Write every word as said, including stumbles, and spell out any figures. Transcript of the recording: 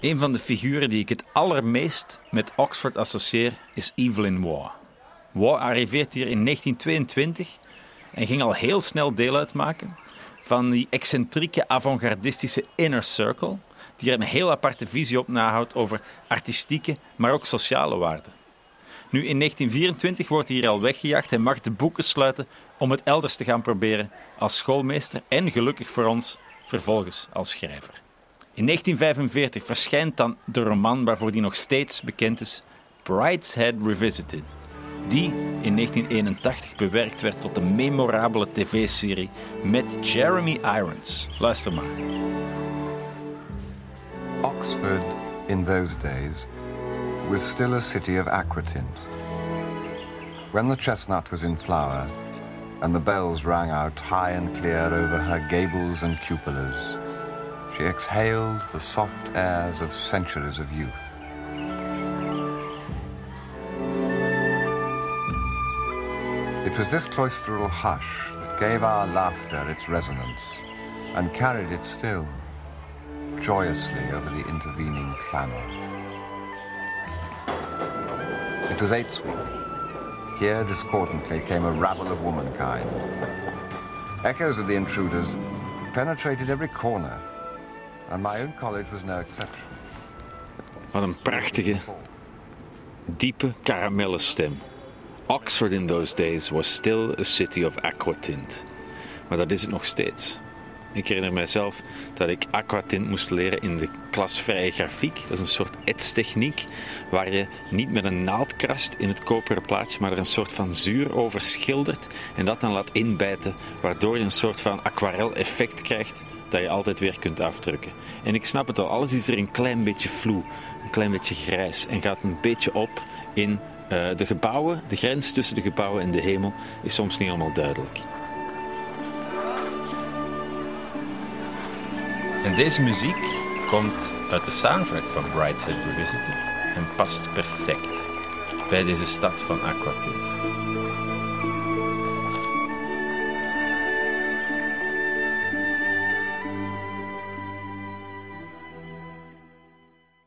Een van de figuren die ik het allermeest met Oxford associeer is Evelyn Waugh. Waugh arriveert hier in negentien tweeëntwintig en ging al heel snel deel uitmaken van die excentrieke avant-gardistische inner circle, die er een heel aparte visie op nahoudt over artistieke, maar ook sociale waarden. Nu, in negentien vierentwintig wordt hij hier al weggejaagd en mag de boeken sluiten om het elders te gaan proberen als schoolmeester en, gelukkig voor ons, vervolgens als schrijver. In negentien vijfenveertig verschijnt dan de roman waarvoor hij nog steeds bekend is, Brideshead Revisited, die in negentien eenentachtig bewerkt werd tot een memorabele tv-serie met Jeremy Irons. Luister maar. Oxford, in those days, was still a city of aquatint. When the chestnut was in flower, and the bells rang out high and clear over her gables and cupolas, she exhaled the soft airs of centuries of youth. It was this cloistral hush that gave our laughter its resonance, and carried it still, joyously over the intervening clamour. It was Eights Week. Here, discordantly, came a rabble of womankind. Echoes of the intruders penetrated every corner, and my own college was no exception. Wat een prachtige, diepe karamellenstem. Oxford in those days was still a city of aquatint. Maar dat is het nog steeds. Ik herinner mijzelf dat ik aquatint moest leren in de klas vrije grafiek. Dat is een soort etstechniek waar je niet met een naald krast in het koperen plaatje, maar er een soort van zuur over schildert en dat dan laat inbijten, waardoor je een soort van aquarel-effect krijgt dat je altijd weer kunt afdrukken. En ik snap het al, alles is er een klein beetje vloe, een klein beetje grijs en gaat een beetje op in uh, de gebouwen. De grens tussen de gebouwen en de hemel is soms niet allemaal duidelijk. En deze muziek komt uit de soundtrack van Brideshead Revisited en past perfect bij deze stad van aquatint.